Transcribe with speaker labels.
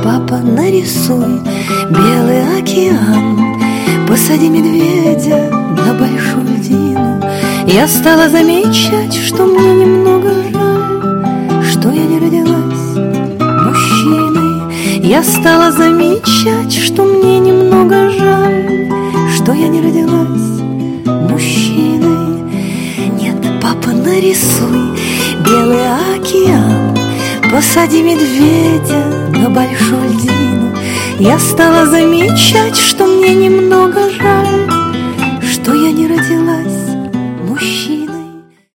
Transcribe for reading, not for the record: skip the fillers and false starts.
Speaker 1: папа, нарисуй белый океан, посади медведя на большую льдину. Я стала замечать, что мне немного жаль, что я не родилась мужчиной. Я стала замечать, что мне немного жаль, что я не родилась мужчиной. Нет, папа, нарисуй белый океан, посади медведя на большую льдину. Я стала замечать, что мне немного жаль, что я не родилась